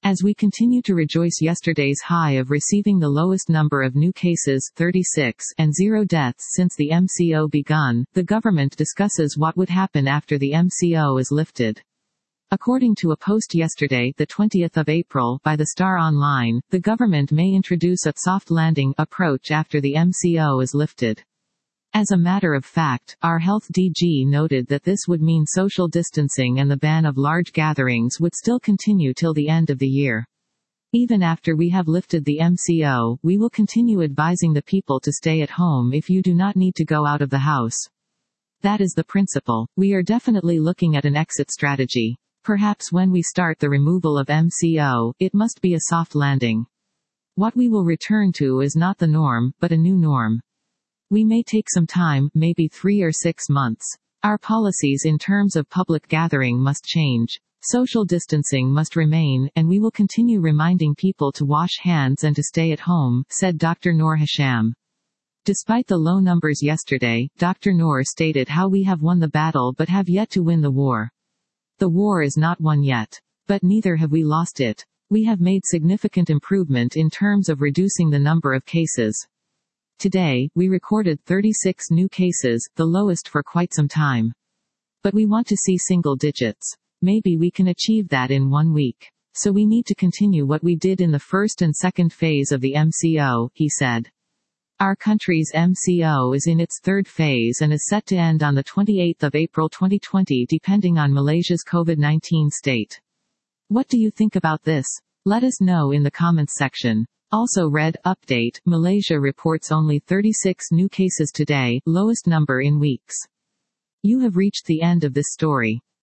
As we continue to rejoice yesterday's high of receiving the lowest number of new cases 36 and 0 deaths since the MCO begun, the government discusses what would happen after the MCO is lifted. According to a post yesterday, the 20th of April, by the Star Online, the government may introduce a soft landing approach after the MCO is lifted. As a matter of fact, our health DG noted that this would mean social distancing and the ban of large gatherings would still continue till the end of the year. Even after we have lifted the MCO, we will continue advising the people to stay at home if you do not need to go out of the house. That is the principle. We are definitely looking at an exit strategy. Perhaps when we start the removal of MCO, it must be a soft landing. What we will return to is not the norm, but a new norm. We may take some time, maybe 3 or 6 months. Our policies in terms of public gathering must change. Social distancing must remain, and we will continue reminding people to wash hands and to stay at home, said Dr. Noor Hisham. Despite the low numbers yesterday, Dr. Noor stated how we have won the battle but have yet to win the war. The war is not won yet. But neither have we lost it. We have made significant improvement in terms of reducing the number of cases. Today, we recorded 36 new cases, the lowest for quite some time. But we want to see single digits. Maybe we can achieve that in 1 week. So we need to continue what we did in the first and second phase of the MCO, he said. Our country's MCO is in its third phase and is set to end on the 28th of April 2020 depending on Malaysia's COVID-19 state. What do you think about this? Let us know in the comments section. Also read, update, Malaysia reports only 36 new cases today, lowest number in weeks. You have reached the end of this story.